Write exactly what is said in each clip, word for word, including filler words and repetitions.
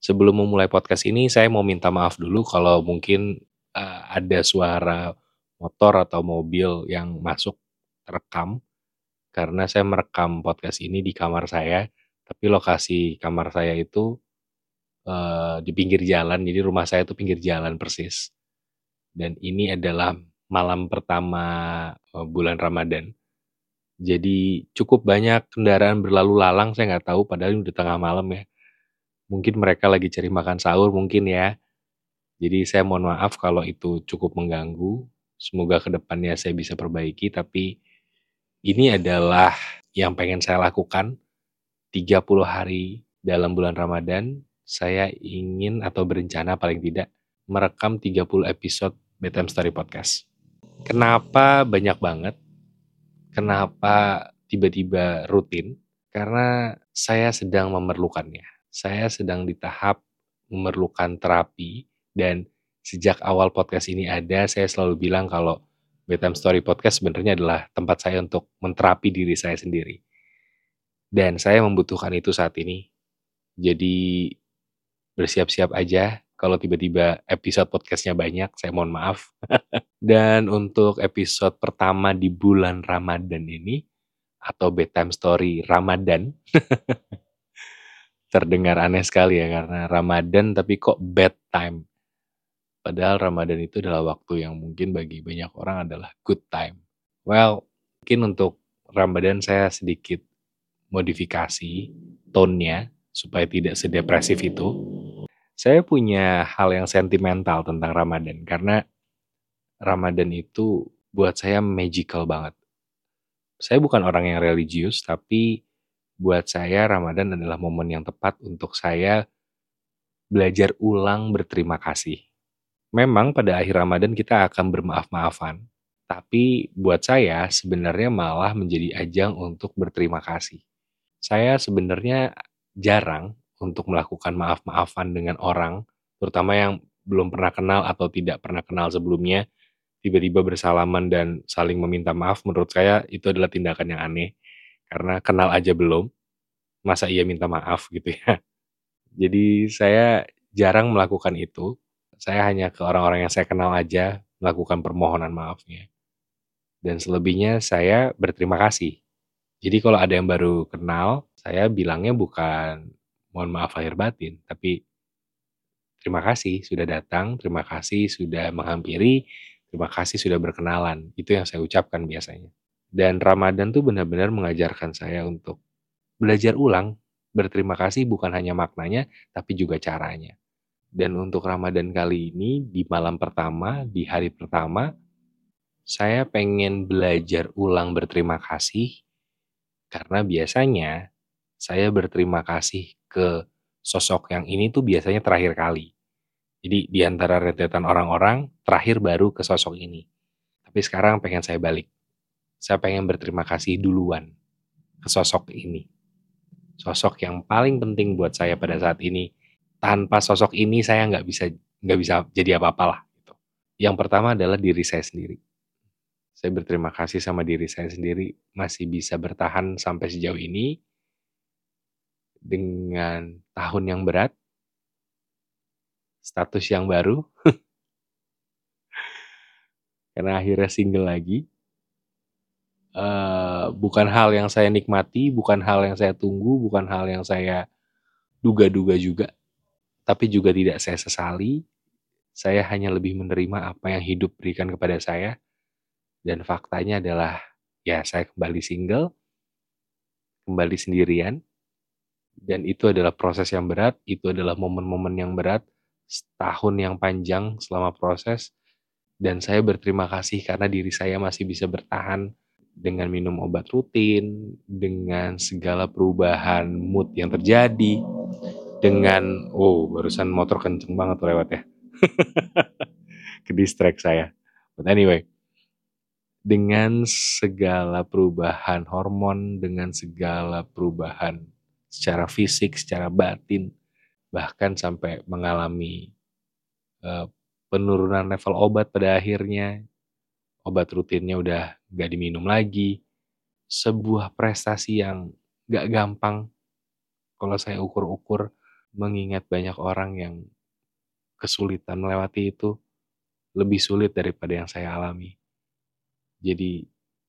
Sebelum memulai podcast ini, saya mau minta maaf dulu kalau mungkin uh, ada suara motor atau mobil yang masuk terekam, karena saya merekam podcast ini di kamar saya, tapi lokasi kamar saya itu uh, di pinggir jalan, jadi rumah saya itu pinggir jalan persis. Dan ini adalah malam pertama uh, bulan Ramadan. Jadi cukup banyak kendaraan berlalu lalang, saya nggak tahu padahal ini udah tengah malam ya. Mungkin mereka lagi cari makan sahur mungkin ya. Jadi saya mohon maaf kalau itu cukup mengganggu. Semoga kedepannya saya bisa perbaiki, tapi ini adalah yang pengen saya lakukan. tiga puluh hari dalam bulan Ramadan, saya ingin atau berencana paling tidak merekam tiga puluh episode Bedtime Story Podcast. Kenapa banyak banget? Kenapa tiba-tiba rutin? Karena saya sedang memerlukannya. Saya sedang di tahap memerlukan terapi, dan sejak awal podcast ini ada, saya selalu bilang kalau Bedtime Story Podcast sebenarnya adalah tempat saya untuk menterapi diri saya sendiri. Dan saya membutuhkan itu saat ini. Jadi bersiap-siap aja kalau tiba-tiba episode podcastnya banyak, saya mohon maaf. Dan untuk episode pertama di bulan Ramadan ini, atau Bedtime Story Ramadan, terdengar aneh sekali ya, karena Ramadan tapi kok bedtime. Padahal Ramadan itu adalah waktu yang mungkin bagi banyak orang adalah good time. Well, mungkin untuk Ramadan saya sedikit modifikasi tone-nya supaya tidak sedepresif itu. Saya punya hal yang sentimental tentang Ramadan, karena Ramadan itu buat saya magical banget. Saya bukan orang yang religius, tapi buat saya Ramadan adalah momen yang tepat untuk saya belajar ulang berterima kasih. Memang pada akhir Ramadan kita akan bermaaf-maafan, tapi buat saya sebenarnya malah menjadi ajang untuk berterima kasih. Saya sebenarnya jarang untuk melakukan maaf-maafan dengan orang, terutama yang belum pernah kenal atau tidak pernah kenal sebelumnya, tiba-tiba bersalaman dan saling meminta maaf. Menurut saya itu adalah tindakan yang aneh, karena kenal aja belum, masa iya minta maaf gitu ya. Jadi saya jarang melakukan itu. Saya hanya ke orang-orang yang saya kenal aja melakukan permohonan maafnya. Dan selebihnya saya berterima kasih. Jadi kalau ada yang baru kenal, saya bilangnya bukan mohon maaf lahir batin, tapi terima kasih sudah datang, terima kasih sudah menghampiri, terima kasih sudah berkenalan. Itu yang saya ucapkan biasanya. Dan Ramadan tuh benar-benar mengajarkan saya untuk belajar ulang. Berterima kasih bukan hanya maknanya, tapi juga caranya. Dan untuk Ramadan kali ini, di malam pertama, di hari pertama, saya pengen belajar ulang berterima kasih, karena biasanya saya berterima kasih ke sosok yang ini tuh biasanya terakhir kali. Jadi di antara rentetan orang-orang, terakhir baru ke sosok ini. Tapi sekarang pengen saya balik. Saya pengen berterima kasih duluan ke sosok ini. Sosok yang paling penting buat saya pada saat ini. Tanpa sosok ini saya nggak bisa nggak bisa jadi apa-apalah. Gitu. Yang pertama adalah diri saya sendiri. Saya berterima kasih sama diri saya sendiri masih bisa bertahan sampai sejauh ini dengan tahun yang berat, status yang baru, karena akhirnya single lagi. Uh, bukan hal yang saya nikmati, bukan hal yang saya tunggu, bukan hal yang saya duga-duga juga, tapi juga tidak saya sesali. Saya hanya lebih menerima apa yang hidup berikan kepada saya, dan faktanya adalah ya saya kembali single, kembali sendirian, dan itu adalah proses yang berat, itu adalah momen-momen yang berat, setahun yang panjang selama proses, dan saya berterima kasih karena diri saya masih bisa bertahan dengan minum obat rutin, dengan segala perubahan mood yang terjadi, dengan, oh barusan motor kenceng banget tuh lewat ya, ke distract saya. But anyway, dengan segala perubahan hormon, dengan segala perubahan secara fisik, secara batin, bahkan sampai mengalami uh, penurunan level obat pada akhirnya, obat rutinnya udah gak diminum lagi. Sebuah prestasi yang gak gampang kalau saya ukur-ukur. mengingat banyak orang yang kesulitan melewati itu lebih sulit daripada yang saya alami. Jadi,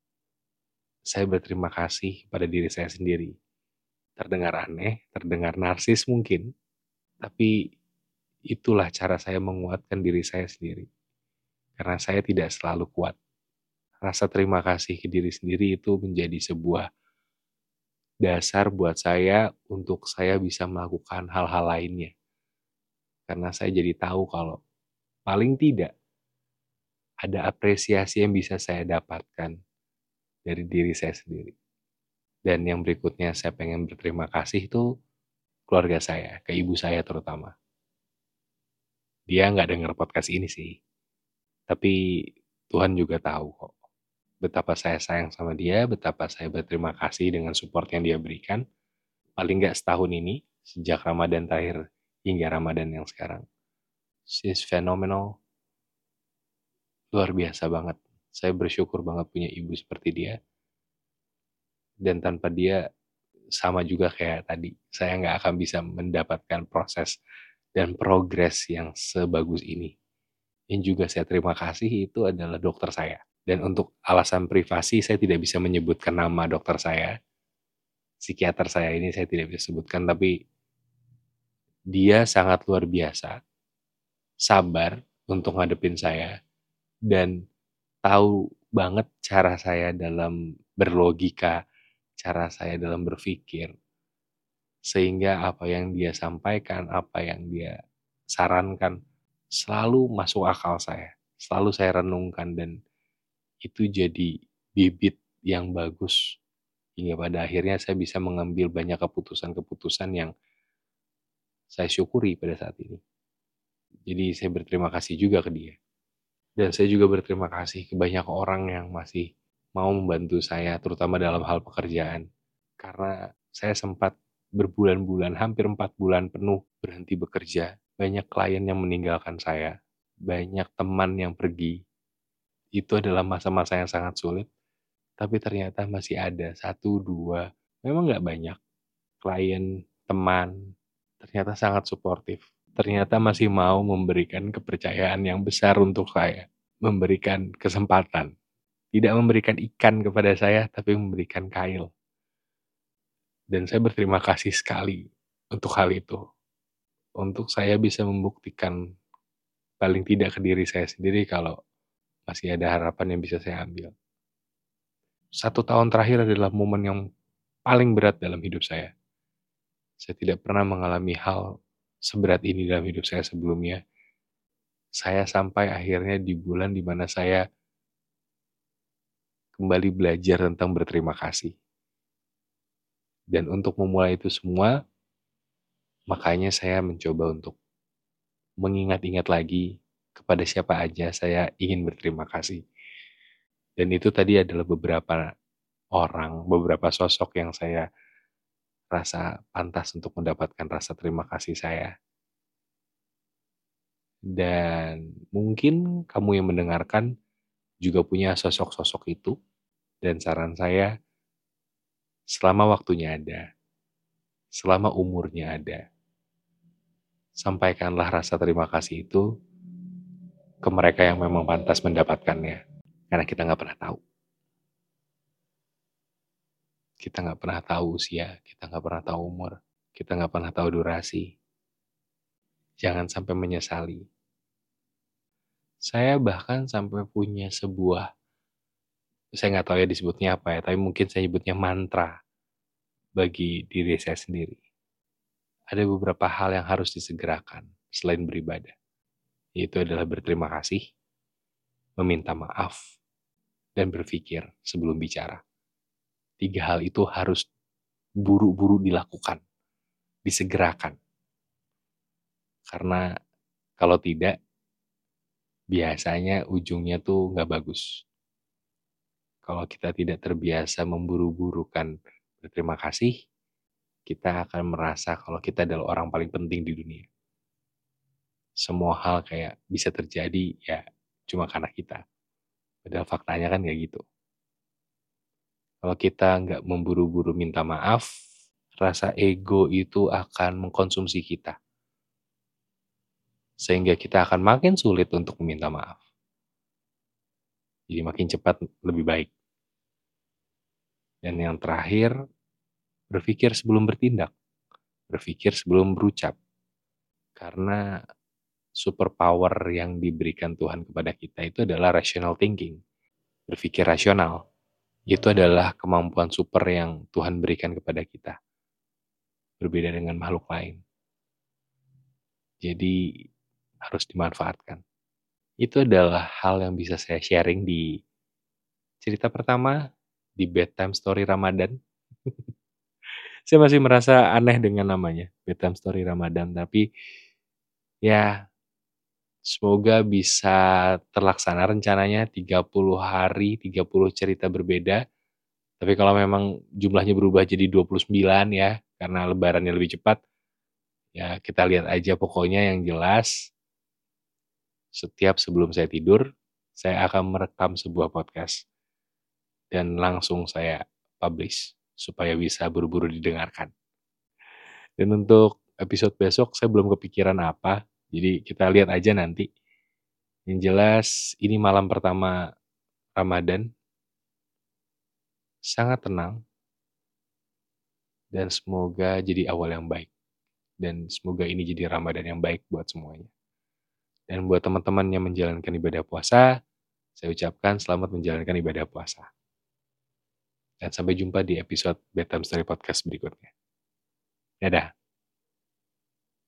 saya berterima kasih pada diri saya sendiri. Terdengar aneh, terdengar narsis mungkin, tapi itulah cara saya menguatkan diri saya sendiri. Karena saya tidak selalu kuat. Rasa terima kasih ke diri sendiri itu menjadi sebuah dasar buat saya untuk saya bisa melakukan hal-hal lainnya. Karena saya jadi tahu kalau paling tidak ada apresiasi yang bisa saya dapatkan dari diri saya sendiri. Dan yang berikutnya saya pengen berterima kasih itu keluarga saya, ke ibu saya terutama. Dia nggak denger podcast ini sih, tapi Tuhan juga tahu kok betapa saya sayang sama dia, betapa saya berterima kasih dengan support yang dia berikan. Paling nggak setahun ini, sejak Ramadan terakhir hingga Ramadan yang sekarang. She's phenomenal, luar biasa banget. Saya bersyukur banget punya ibu seperti dia. Dan tanpa dia, sama juga kayak tadi, saya nggak akan bisa mendapatkan proses dan progres yang sebagus ini. Yang juga saya terima kasih itu adalah dokter saya. Dan untuk alasan privasi, saya tidak bisa menyebutkan nama dokter saya. Psikiater saya ini saya tidak bisa sebutkan, tapi dia sangat luar biasa, sabar untuk ngadepin saya, dan tahu banget cara saya dalam berlogika, cara saya dalam berpikir, sehingga apa yang dia sampaikan, apa yang dia sarankan, selalu masuk akal saya, selalu saya renungkan, dan itu jadi bibit yang bagus, hingga pada akhirnya saya bisa mengambil banyak keputusan-keputusan yang saya syukuri pada saat ini. Jadi saya berterima kasih juga ke dia. Dan saya juga berterima kasih ke banyak orang yang masih mau membantu saya, terutama dalam hal pekerjaan. Karena saya sempat berbulan-bulan, hampir empat bulan penuh berhenti bekerja. Banyak klien yang meninggalkan saya, banyak teman yang pergi. Itu adalah masa-masa yang sangat sulit, tapi ternyata masih ada satu, dua, memang nggak banyak, klien, teman, ternyata sangat suportif. Ternyata masih mau memberikan kepercayaan yang besar untuk saya. Memberikan kesempatan. Tidak memberikan ikan kepada saya, tapi memberikan kail. Dan saya berterima kasih sekali untuk hal itu. Untuk saya bisa membuktikan paling tidak ke diri saya sendiri kalau masih ada harapan yang bisa saya ambil. Satu tahun terakhir adalah momen yang paling berat dalam hidup saya. Saya tidak pernah mengalami hal seberat ini dalam hidup saya sebelumnya. Saya sampai akhirnya di bulan di mana saya kembali belajar tentang berterima kasih. Dan untuk memulai itu semua, makanya saya mencoba untuk mengingat-ingat lagi kepada siapa aja saya ingin berterima kasih. Dan itu tadi adalah beberapa orang, beberapa sosok yang saya rasa pantas untuk mendapatkan rasa terima kasih saya. Dan mungkin kamu yang mendengarkan juga punya sosok-sosok itu. Dan saran saya, selama waktunya ada, selama umurnya ada, sampaikanlah rasa terima kasih itu ke mereka yang memang pantas mendapatkannya. Karena kita nggak pernah tahu. Kita nggak pernah tahu usia, kita nggak pernah tahu umur, kita nggak pernah tahu durasi. Jangan sampai menyesali. Saya bahkan sampai punya sebuah, saya nggak tahu ya disebutnya apa ya, tapi mungkin saya sebutnya mantra bagi diri saya sendiri. Ada beberapa hal yang harus disegerakan selain beribadah. Yaitu adalah berterima kasih, meminta maaf, dan berpikir sebelum bicara. Tiga hal itu harus buru-buru dilakukan, disegerakan. Karena kalau tidak, biasanya ujungnya tuh nggak bagus. Kalau kita tidak terbiasa memburu-burukan berterima kasih, kita akan merasa kalau kita adalah orang paling penting di dunia. Semua hal kayak bisa terjadi ya cuma karena kita. Padahal faktanya kan kayak gitu. Kalau kita nggak memburu-buru minta maaf, rasa ego itu akan mengkonsumsi kita. Sehingga kita akan makin sulit untuk meminta maaf. Jadi makin cepat lebih baik. Dan yang terakhir, berpikir sebelum bertindak. Berpikir sebelum berucap. Karena superpower yang diberikan Tuhan kepada kita itu adalah rational thinking. Berpikir rasional. Itu adalah kemampuan super yang Tuhan berikan kepada kita. Berbeda dengan makhluk lain. Jadi harus dimanfaatkan. Itu adalah hal yang bisa saya sharing di cerita pertama di Bedtime Story Ramadan. Saya masih merasa aneh dengan namanya, Bedtime Story Ramadan, tapi ya semoga bisa terlaksana rencananya tiga puluh hari, tiga puluh cerita berbeda. Tapi kalau memang jumlahnya berubah jadi dua puluh sembilan ya, karena lebarannya lebih cepat, ya kita lihat aja. Pokoknya yang jelas, setiap sebelum saya tidur, saya akan merekam sebuah podcast. Dan langsung saya publish, supaya bisa buru-buru didengarkan. Dan untuk episode besok, saya belum kepikiran apa, jadi kita lihat aja nanti. Yang jelas, ini malam pertama Ramadan, sangat tenang, dan semoga jadi awal yang baik. Dan semoga ini jadi Ramadan yang baik buat semuanya. Dan buat teman-teman yang menjalankan ibadah puasa, saya ucapkan selamat menjalankan ibadah puasa. Dan sampai jumpa di episode Bedtime Story Podcast berikutnya. Dadah.